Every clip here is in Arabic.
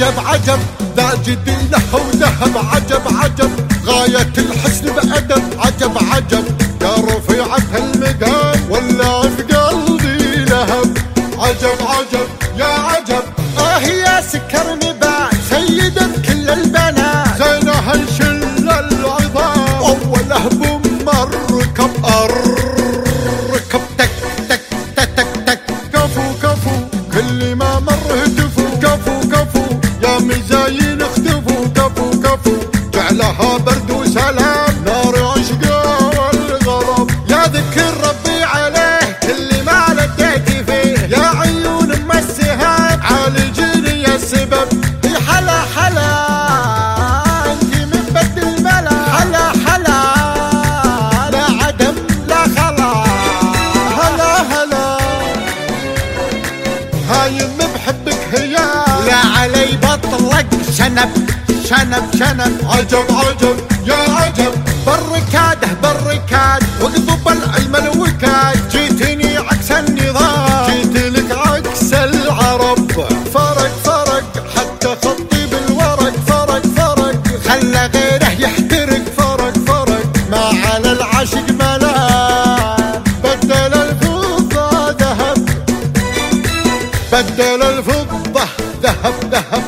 عجب عجب ذا جدي له وذهب، عجب عجب غاية الحسن بأدب، عجب عجب يا رفيعة المقام ولا في قلبي لهب، عجب عجب يا عجب يا سكر نبات سيدة كل البنات، زينها الشل العظام أوله بمركب أركب تك تك تك تك تك، كفو كفو كل ما مر هتفوا، كفو كفو يا مزاين اختفوا، كفو كفو جعلها برد وسلام نار عشقه والغرام، يا ذكر ربي عليه كل ما لديت فيه، يا عيون ام السهام عالجني يا السبب، حلا حلا انت من بد الملا، حلا حلا لا عدم لا خلا، هلا هلا هايم بحبك هيا، لا علي بطلق شنب شنب شنب، عجب عجب يا عجب بالركاده بالركاد واقضب العلم الوكاد، جيتني عكس النظام، جيت لك عكس العرب، فرق فرق حتى خطي بالورق، فرق فرق خلى غيره يحترق، فرق فرق ما على العاشق ملام، بدل الفضة ذهب، بدل الفضة ذهب ذهب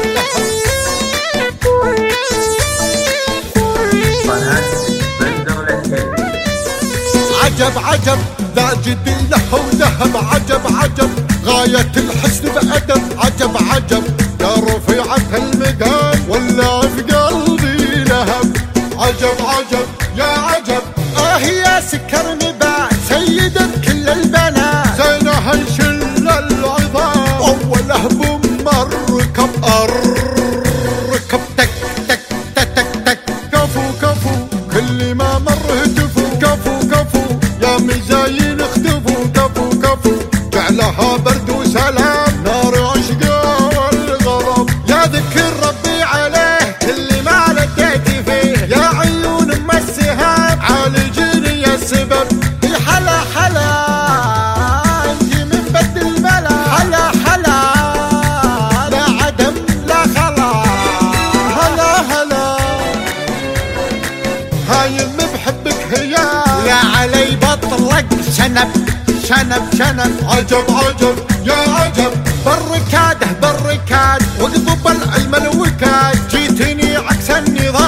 عجب عجب ذا جدي له وذهب، عجب عجب غاية الحسن بأدب، عجب عجب يا رفيعة المقام ولا في قلبي لهب، عجب عجب يا عجب يا سكر نبات سيدة كل البنات، زينها الشل العظام أوله بمركب أركب تك تك تك تك تك، كفو كفو كل ما مر هتفوا، كفو كفو يا مزاين اختفوا، كفو كفو جعلها برد وسلام نار عشقه والغرام، يا ذكر ربي عليه كل ما لديت فيه، يا عيون ام السهام عالجني يا السبب، حلا حلا انت من بد الملا، حلا حلا لا عدم لا خلا، هلا هلا هايم بحبك هيا، لا علي بطلق شنب شنب شنب، عجب عجب يا عجب بالركاده بالركاد واقضب العلم الوكاد، جيتني عكس النظام